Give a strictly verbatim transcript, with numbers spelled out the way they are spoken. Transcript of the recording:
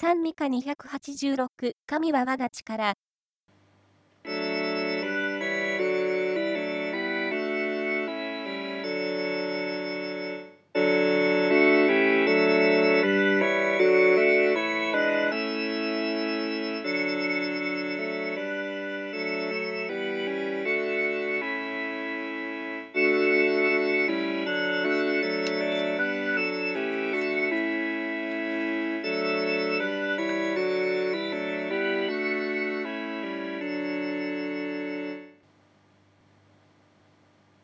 三ミカにひゃくはちじゅうろく、神は我が力。